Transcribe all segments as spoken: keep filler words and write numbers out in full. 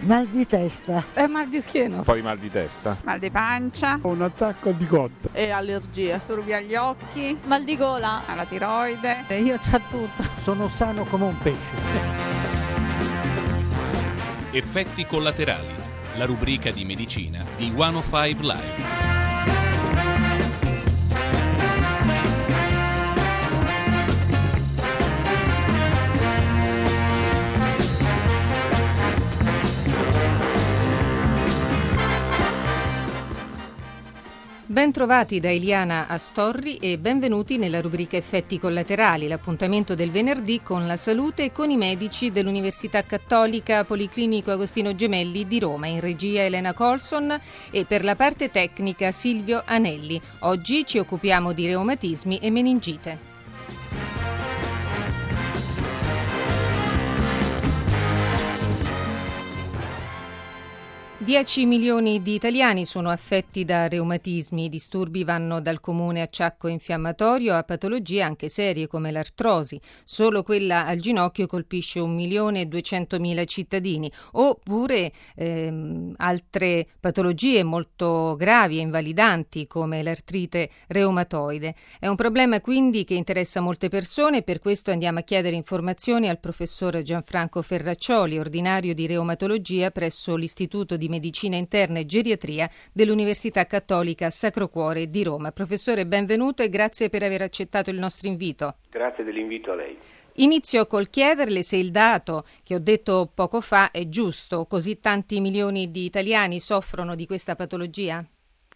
Mal di testa. E mal di schiena. Poi mal di testa. Mal di pancia. Un attacco di cotta. E allergie. Disturbi agli occhi. Mal di gola. Alla tiroide. E io c'ho tutto. Sono sano come un pesce. Effetti collaterali. La rubrica di medicina di centocinque Live. Ben trovati da Eliana Astorri e benvenuti nella rubrica Effetti collaterali, l'appuntamento del venerdì con la salute e con i medici dell'Università Cattolica Policlinico Agostino Gemelli di Roma, in regia Elena Colson e per la parte tecnica Silvio Anelli. Oggi ci occupiamo di reumatismi e meningite. dieci milioni di italiani sono affetti da reumatismi. I disturbi vanno dal comune acciacco infiammatorio a patologie anche serie come l'artrosi. Solo quella al ginocchio colpisce un milione e duecentomila cittadini, oppure ehm, altre patologie molto gravi e invalidanti come l'artrite reumatoide. È un problema quindi che interessa molte persone e per questo andiamo a chiedere informazioni al professor Gianfranco Ferraccioli, ordinario di reumatologia presso l'Istituto di Medicina Interna e Geriatria dell'Università Cattolica Sacro Cuore di Roma. Professore, benvenuto e grazie per aver accettato il nostro invito. Grazie dell'invito a lei. Inizio col chiederle se il dato che ho detto poco fa è giusto. Così tanti milioni di italiani soffrono di questa patologia?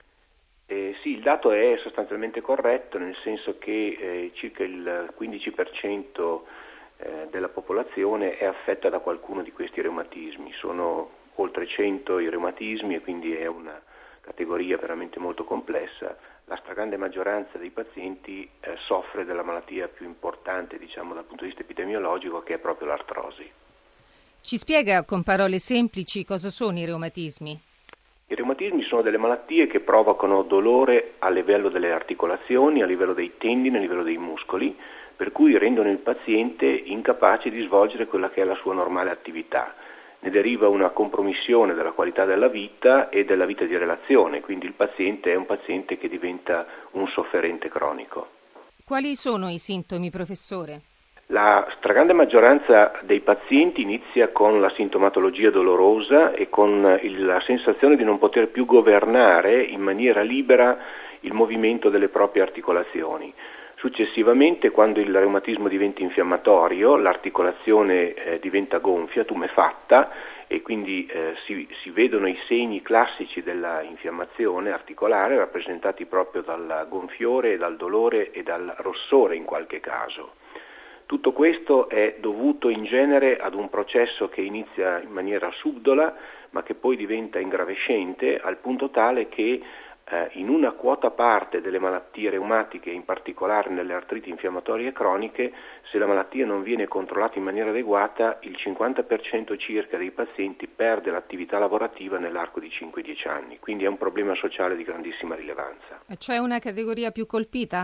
Eh, sì, il dato è sostanzialmente corretto, nel senso che eh, circa il quindici per cento eh, della popolazione è affetta da qualcuno di questi reumatismi. Sono oltre cento i reumatismi e quindi è una categoria veramente molto complessa. La stragrande maggioranza dei pazienti eh, soffre della malattia più importante, diciamo, dal punto di vista epidemiologico, che è proprio l'artrosi. Ci spiega con parole semplici cosa sono i reumatismi? I reumatismi sono delle malattie che provocano dolore a livello delle articolazioni, a livello dei tendini, a livello dei muscoli, per cui rendono il paziente incapace di svolgere quella che è la sua normale attività. Ne deriva una compromissione della qualità della vita e della vita di relazione, quindi il paziente è un paziente che diventa un sofferente cronico. Quali sono i sintomi, professore? La stragrande maggioranza dei pazienti inizia con la sintomatologia dolorosa e con il, la sensazione di non poter più governare in maniera libera il movimento delle proprie articolazioni. Successivamente, quando il reumatismo diventa infiammatorio, l'articolazione eh, diventa gonfia, tumefatta, e quindi eh, si, si vedono i segni classici della infiammazione articolare rappresentati proprio dal gonfiore, dal dolore e dal rossore in qualche caso. Tutto questo è dovuto in genere ad un processo che inizia in maniera subdola, ma che poi diventa ingravescente al punto tale che Eh, in una quota parte delle malattie reumatiche, in particolare nelle artriti infiammatorie croniche, se la malattia non viene controllata in maniera adeguata, il cinquanta per cento circa dei pazienti perde l'attività lavorativa nell'arco di cinque dieci anni, quindi è un problema sociale di grandissima rilevanza. C'è una categoria più colpita?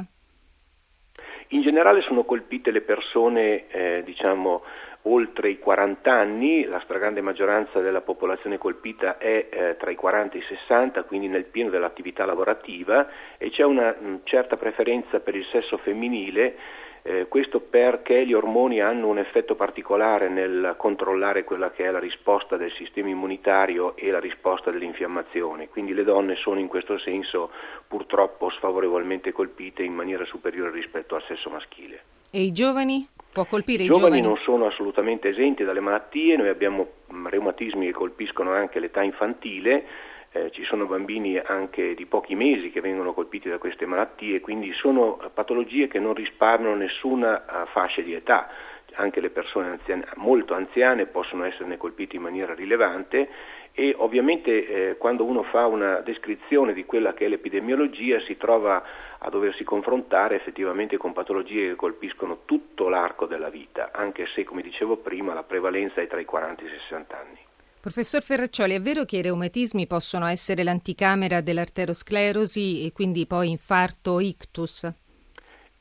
In generale sono colpite le persone, eh, diciamo, oltre i quaranta anni. La stragrande maggioranza della popolazione colpita è eh, tra i quaranta e i sessanta, quindi nel pieno dell'attività lavorativa, e c'è una mh, certa preferenza per il sesso femminile, eh, questo perché gli ormoni hanno un effetto particolare nel controllare quella che è la risposta del sistema immunitario e la risposta dell'infiammazione, quindi le donne sono in questo senso purtroppo sfavorevolmente colpite in maniera superiore rispetto al sesso maschile. E i giovani? Può colpire i, I giovani? giovani non sono assolutamente esenti dalle malattie, noi abbiamo mh, reumatismi che colpiscono anche l'età infantile, eh, ci sono bambini anche di pochi mesi che vengono colpiti da queste malattie, quindi sono patologie che non risparmiano nessuna uh, fascia di età. Anche le persone anziane, molto anziane possono esserne colpite in maniera rilevante e ovviamente eh, quando uno fa una descrizione di quella che è l'epidemiologia si trova a doversi confrontare effettivamente con patologie che colpiscono tutto l'arco della vita, anche se, come dicevo prima, la prevalenza è tra i quaranta e i sessanta anni. Professor Ferraccioli, è vero che i reumatismi possono essere l'anticamera dell'arterosclerosi e quindi poi infarto o ictus?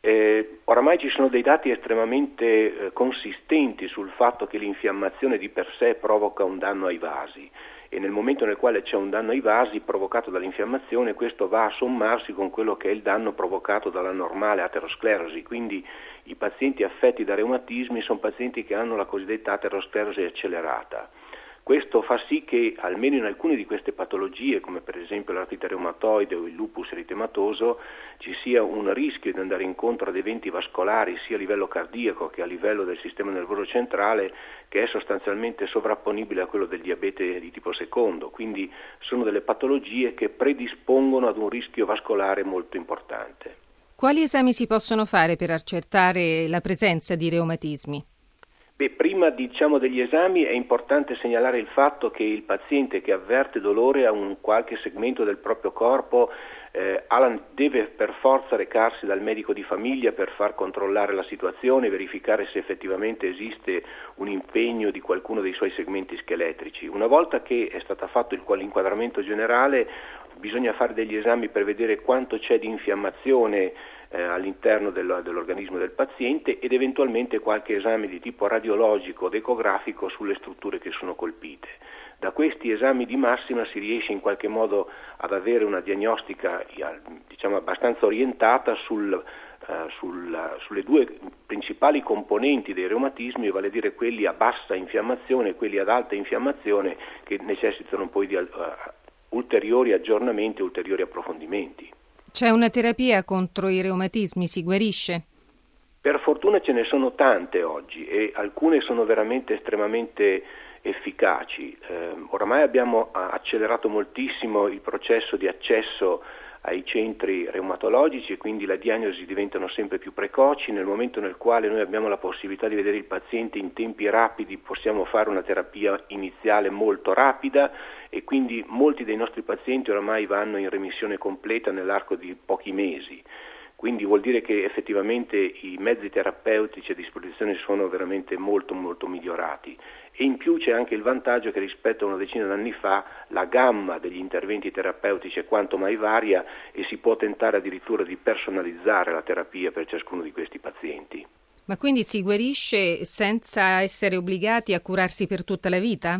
Eh, oramai ci sono dei dati estremamente eh, consistenti sul fatto che l'infiammazione di per sé provoca un danno ai vasi, e nel momento nel quale c'è un danno ai vasi provocato dall'infiammazione, questo va a sommarsi con quello che è il danno provocato dalla normale aterosclerosi. Quindi i pazienti affetti da reumatismi sono pazienti che hanno la cosiddetta aterosclerosi accelerata. Questo fa sì che almeno in alcune di queste patologie, come per esempio l'artrite reumatoide o il lupus eritematoso, ci sia un rischio di andare incontro ad eventi vascolari sia a livello cardiaco che a livello del sistema nervoso centrale, che è sostanzialmente sovrapponibile a quello del diabete di tipo secondo. Quindi sono delle patologie che predispongono ad un rischio vascolare molto importante. Quali esami si possono fare per accertare la presenza di reumatismi? Beh, prima diciamo degli esami è importante segnalare il fatto che il paziente che avverte dolore a un qualche segmento del proprio corpo eh, deve per forza recarsi dal medico di famiglia per far controllare la situazione, verificare se effettivamente esiste un impegno di qualcuno dei suoi segmenti scheletrici. Una volta che è stato fatto il inquadramento generale, bisogna fare degli esami per vedere quanto c'è di infiammazione eh, all'interno del, dell'organismo del paziente, ed eventualmente qualche esame di tipo radiologico o ecografico sulle strutture che sono colpite. Da questi esami di massima si riesce in qualche modo ad avere una diagnostica diciamo abbastanza orientata sul, uh, sul, sulle due principali componenti dei reumatismi, vale a dire quelli a bassa infiammazione e quelli ad alta infiammazione, che necessitano poi di uh, ulteriori aggiornamenti, ulteriori approfondimenti. C'è una terapia contro i reumatismi? Si guarisce? Per fortuna ce ne sono tante oggi, e alcune sono veramente estremamente efficaci. Eh, oramai abbiamo accelerato moltissimo il processo di accesso ai centri reumatologici, e quindi le diagnosi diventano sempre più precoci. Nel momento nel quale noi abbiamo la possibilità di vedere il paziente in tempi rapidi, possiamo fare una terapia iniziale molto rapida, e quindi molti dei nostri pazienti oramai vanno in remissione completa nell'arco di pochi mesi. Quindi vuol dire che effettivamente i mezzi terapeutici a disposizione sono veramente molto molto migliorati, e in più c'è anche il vantaggio che rispetto a una decina d'anni fa la gamma degli interventi terapeutici è quanto mai varia, e si può tentare addirittura di personalizzare la terapia per ciascuno di questi pazienti. Ma quindi si guarisce senza essere obbligati a curarsi per tutta la vita?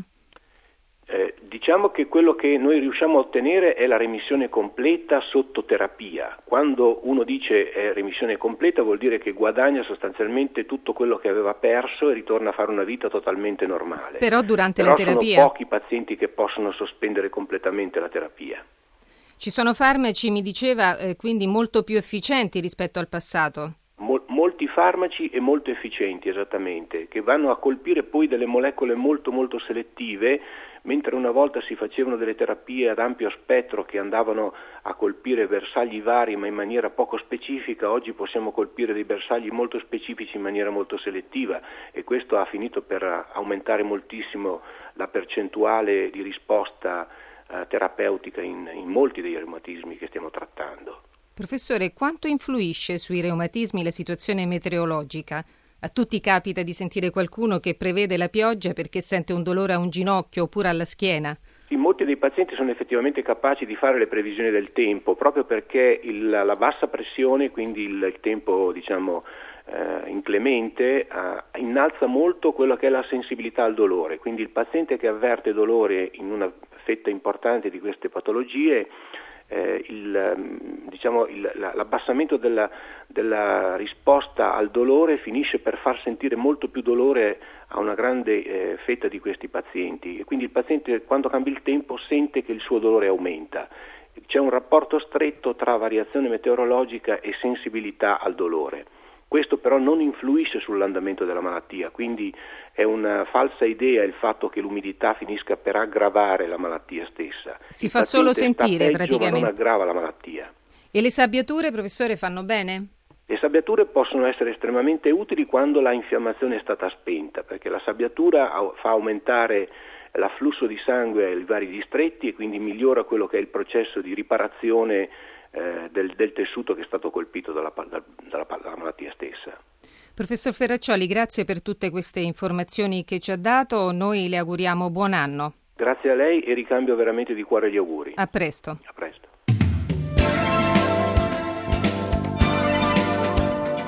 Eh, diciamo che quello che noi riusciamo a ottenere è la remissione completa sotto terapia. Quando uno dice eh, remissione completa, vuol dire che guadagna sostanzialmente tutto quello che aveva perso e ritorna a fare una vita totalmente normale. Però durante Però la terapia sono pochi pazienti che possono sospendere completamente la terapia. Ci sono farmaci, mi diceva, eh, quindi molto più efficienti rispetto al passato? Mol- molti farmaci e molto efficienti, esattamente, che vanno a colpire poi delle molecole molto molto selettive. Mentre una volta si facevano delle terapie ad ampio spettro che andavano a colpire bersagli vari ma in maniera poco specifica, oggi possiamo colpire dei bersagli molto specifici in maniera molto selettiva, e questo ha finito per aumentare moltissimo la percentuale di risposta eh, terapeutica in, in molti dei reumatismi che stiamo trattando. Professore, quanto influisce sui reumatismi la situazione meteorologica? A tutti capita di sentire qualcuno che prevede la pioggia perché sente un dolore a un ginocchio oppure alla schiena. Sì, molti dei pazienti sono effettivamente capaci di fare le previsioni del tempo, proprio perché il, la bassa pressione, quindi il, il tempo diciamo eh, inclemente, eh, innalza molto quello che è la sensibilità al dolore. Quindi il paziente che avverte dolore in una fetta importante di queste patologie, Eh, il, diciamo, il, l'abbassamento della, della risposta al dolore finisce per far sentire molto più dolore a una grande eh, fetta di questi pazienti, e quindi il paziente, quando cambia il tempo, sente che il suo dolore aumenta. C'è un rapporto stretto tra variazione meteorologica e sensibilità al dolore. Questo però non influisce sull'andamento della malattia, quindi è una falsa idea il fatto che l'umidità finisca per aggravare la malattia stessa. Si fa solo sentire, peggio, praticamente. Ma non aggrava la malattia. E le sabbiature, professore, fanno bene? Le sabbiature possono essere estremamente utili quando la infiammazione è stata spenta, perché la sabbiatura fa aumentare l'afflusso di sangue ai vari distretti e quindi migliora quello che è il processo di riparazione eh, del, del tessuto che è stato colpito dalla, dalla, dalla malattia stessa. Professor Ferraccioli, grazie per tutte queste informazioni che ci ha dato. Noi le auguriamo buon anno. Grazie a lei, e ricambio veramente di cuore gli auguri. A presto. A presto.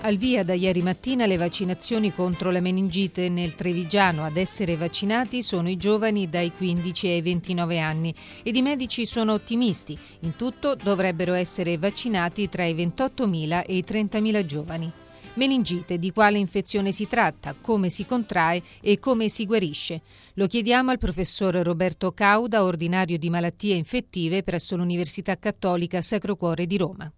Al via da ieri mattina le vaccinazioni contro la meningite nel Trevigiano. Ad essere vaccinati sono i giovani dai quindici ai ventinove anni ed i medici sono ottimisti. In tutto dovrebbero essere vaccinati tra i ventottomila e i trentamila giovani. Meningite, di quale infezione si tratta, come si contrae e come si guarisce? Lo chiediamo al professor Roberto Cauda, ordinario di malattie infettive presso l'Università Cattolica Sacro Cuore di Roma.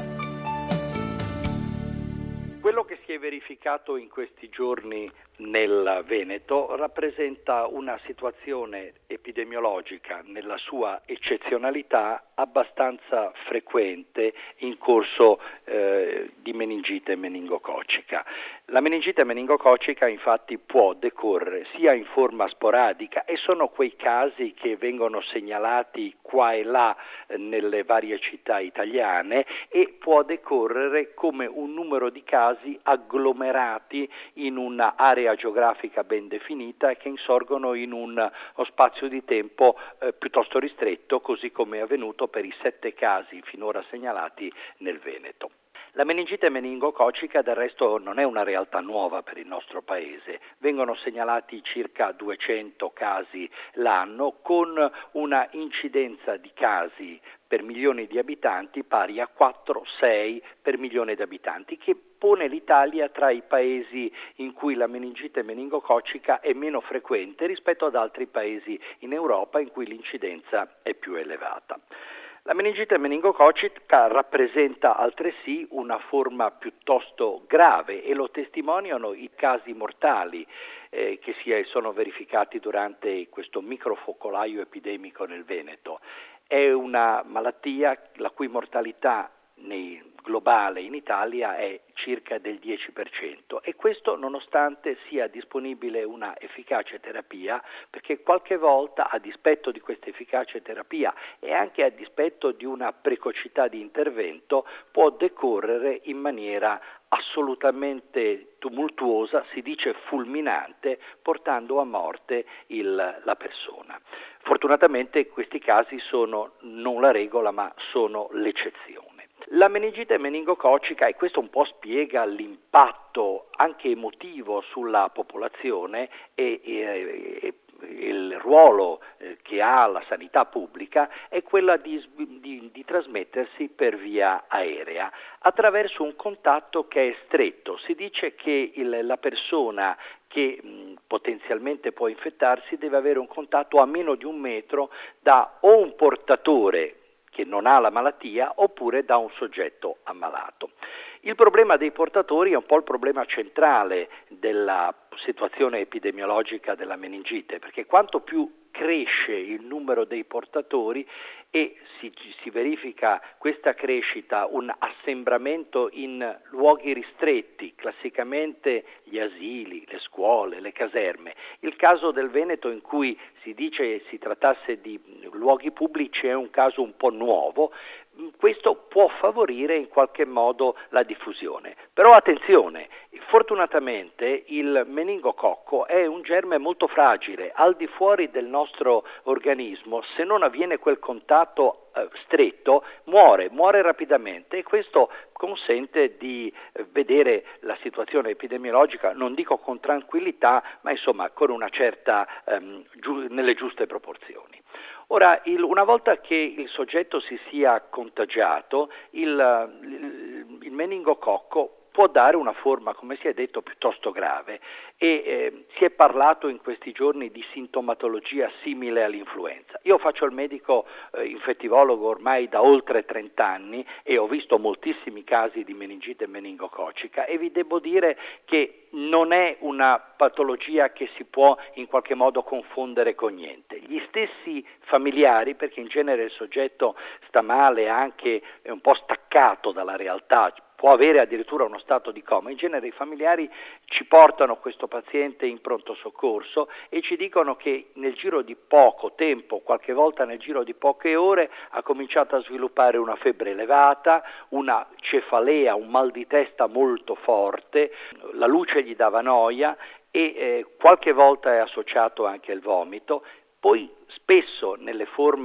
Quello che si è verificato in questi giorni nel Veneto rappresenta una situazione epidemiologica nella sua eccezionalità abbastanza frequente in corso eh, di meningite meningococica. La meningite meningococica infatti può decorrere sia in forma sporadica e sono quei casi che vengono segnalati qua e là eh, nelle varie città italiane e può decorrere come un numero di casi agglomerati in un'area geografica ben definita e che insorgono in uno spazio di tempo eh, piuttosto ristretto, così come è avvenuto per i sette casi finora segnalati nel Veneto. La meningite meningococica del resto non è una realtà nuova per il nostro paese, vengono segnalati circa duecento casi l'anno con una incidenza di casi per milioni di abitanti pari a quattro sei per milione di abitanti, che pone l'Italia tra i paesi in cui la meningite meningococica è meno frequente rispetto ad altri paesi in Europa in cui l'incidenza è più elevata. La meningite meningococica rappresenta altresì una forma piuttosto grave e lo testimoniano i casi mortali eh, che si sono verificati durante questo microfocolaio epidemico nel Veneto. È una malattia la cui mortalità nei globale in Italia è circa del dieci per cento e questo nonostante sia disponibile una efficace terapia, perché qualche volta a dispetto di questa efficace terapia e anche a dispetto di una precocità di intervento può decorrere in maniera assolutamente tumultuosa, si dice fulminante, portando a morte il, la persona. Fortunatamente questi casi sono non la regola ma sono l'eccezione. La meningite meningococica, e questo un po' spiega l'impatto anche emotivo sulla popolazione e, e, e il ruolo eh, che ha la sanità pubblica, è quella di, di, di trasmettersi per via aerea attraverso un contatto che è stretto. Si dice che il, la persona che mh, potenzialmente può infettarsi deve avere un contatto a meno di un metro da o un portatore che non ha la malattia oppure da un soggetto ammalato. Il problema dei portatori è un po' il problema centrale della situazione epidemiologica della meningite, perché quanto più cresce il numero dei portatori e si, si verifica questa crescita, un assembramento in luoghi ristretti, classicamente gli asili, le scuole, le caserme. Il caso del Veneto, in cui si dice si trattasse di luoghi pubblici, è un caso un po' nuovo. Questo può favorire in qualche modo la diffusione. Però attenzione, fortunatamente il meningococco è un germe molto fragile, al di fuori del nostro organismo, se non avviene quel contatto eh, stretto, muore, muore rapidamente e questo consente di eh, vedere la situazione epidemiologica, non dico con tranquillità, ma insomma con una certa, ehm, giu- nelle giuste proporzioni. Ora, il, una volta che il soggetto si sia contagiato, il, il, il meningococco può dare una forma, come si è detto, piuttosto grave e eh, si è parlato in questi giorni di sintomatologia simile all'influenza. Io faccio il medico eh, infettivologo ormai da oltre trenta anni e ho visto moltissimi casi di meningite meningococica e vi devo dire che non è una patologia che si può in qualche modo confondere con niente. Gli stessi familiari, perché in genere il soggetto sta male, anche è un po' staccato dalla realtà, può avere addirittura uno stato di coma. In genere i familiari ci portano questo paziente in pronto soccorso e ci dicono che nel giro di poco tempo, qualche volta nel giro di poche ore, ha cominciato a sviluppare una febbre elevata, una cefalea, un mal di testa molto forte, la luce gli dava noia e eh, qualche volta è associato anche il vomito. Poi spesso nelle forme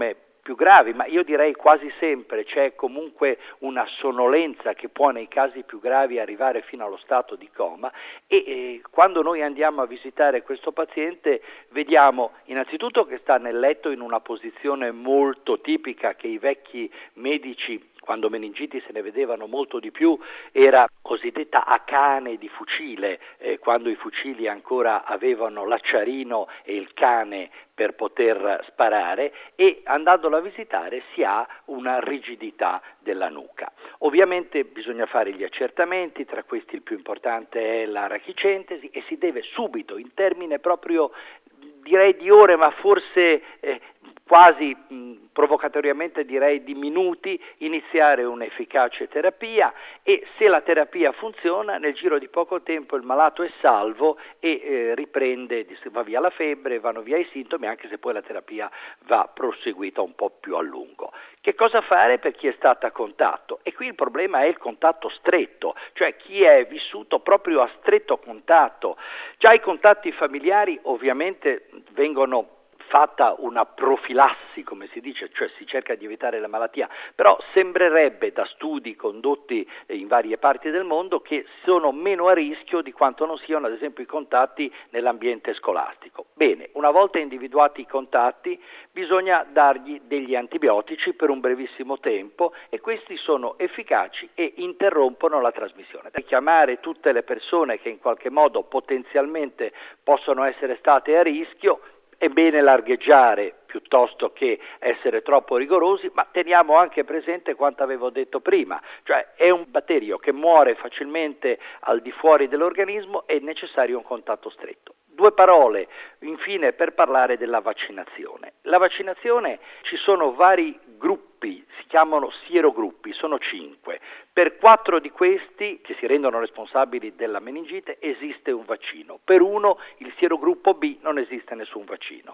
più gravi, ma io direi quasi sempre c'è comunque una sonnolenza che può nei casi più gravi arrivare fino allo stato di coma e eh, quando noi andiamo a visitare questo paziente vediamo innanzitutto che sta nel letto in una posizione molto tipica che i vecchi medici, quando meningiti se ne vedevano molto di più, era cosiddetta a cane di fucile, eh, quando i fucili ancora avevano l'acciarino e il cane per poter sparare, e andandolo a visitare si ha una rigidità della nuca. Ovviamente bisogna fare gli accertamenti, tra questi il più importante è la rachicentesi, e si deve subito, in termine proprio direi di ore, ma forse eh, quasi mh, provocatoriamente direi di minuti, iniziare un'efficace terapia, e se la terapia funziona nel giro di poco tempo il malato è salvo e eh, riprende, va via la febbre, vanno via i sintomi, anche se poi la terapia va proseguita un po' più a lungo. Che cosa fare per chi è stato a contatto? E qui il problema è il contatto stretto, cioè chi è vissuto proprio a stretto contatto. Già i contatti familiari ovviamente vengono fatta una profilassi, come si dice, cioè si cerca di evitare la malattia, però sembrerebbe da studi condotti in varie parti del mondo che sono meno a rischio di quanto non siano ad esempio i contatti nell'ambiente scolastico. Bene, una volta individuati i contatti bisogna dargli degli antibiotici per un brevissimo tempo e questi sono efficaci e interrompono la trasmissione. Chiamare tutte le persone che in qualche modo potenzialmente possono essere state a rischio. È bene largheggiare piuttosto che essere troppo rigorosi, ma teniamo anche presente quanto avevo detto prima, cioè è un batterio che muore facilmente al di fuori dell'organismo, è necessario un contatto stretto. Due parole infine per parlare della vaccinazione. La vaccinazione, ci sono vari gruppi, si chiamano sierogruppi, sono cinque. Per quattro di questi, che si rendono responsabili della meningite, esiste un vaccino. Per uno, il sierogruppo B, non esiste nessun vaccino.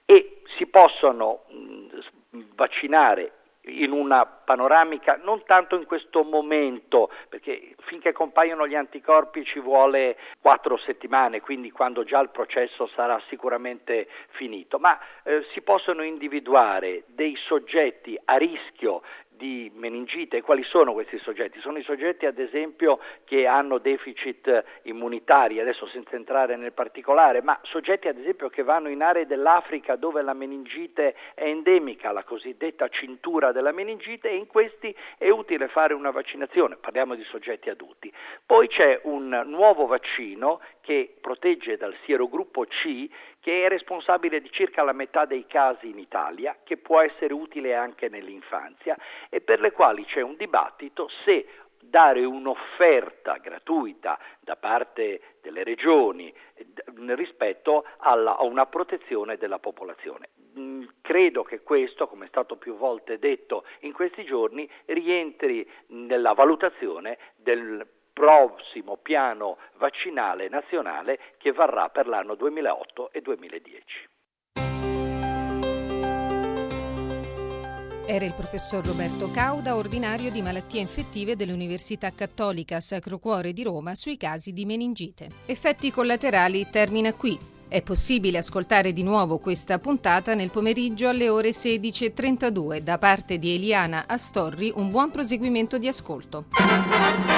E si possono mh, vaccinare in una panoramica non tanto in questo momento, perché finché compaiono gli anticorpi ci vuole quattro settimane, quindi quando già il processo sarà sicuramente finito, ma eh, si possono individuare dei soggetti a rischio di meningite. Quali sono questi soggetti? Sono i soggetti ad esempio che hanno deficit immunitari, adesso senza entrare nel particolare, ma soggetti ad esempio che vanno in aree dell'Africa dove la meningite è endemica, la cosiddetta cintura della meningite, e in questi è utile fare una vaccinazione, parliamo di soggetti adulti. Poi c'è un nuovo vaccino che protegge dal sierogruppo C, che è responsabile di circa la metà dei casi in Italia, che può essere utile anche nell'infanzia e per le quali c'è un dibattito se dare un'offerta gratuita da parte delle regioni rispetto alla, a una protezione della popolazione. Credo che questo, come è stato più volte detto in questi giorni, rientri nella valutazione del prossimo piano vaccinale nazionale che varrà per l'anno duemilaotto e duemiladieci. Era il professor Roberto Cauda, ordinario di malattie infettive dell'Università Cattolica Sacro Cuore di Roma, sui casi di meningite. Effetti collaterali termina qui. È possibile ascoltare di nuovo questa puntata nel pomeriggio alle ore sedici e trentadue. Da parte di Eliana Astorri, un buon proseguimento di ascolto.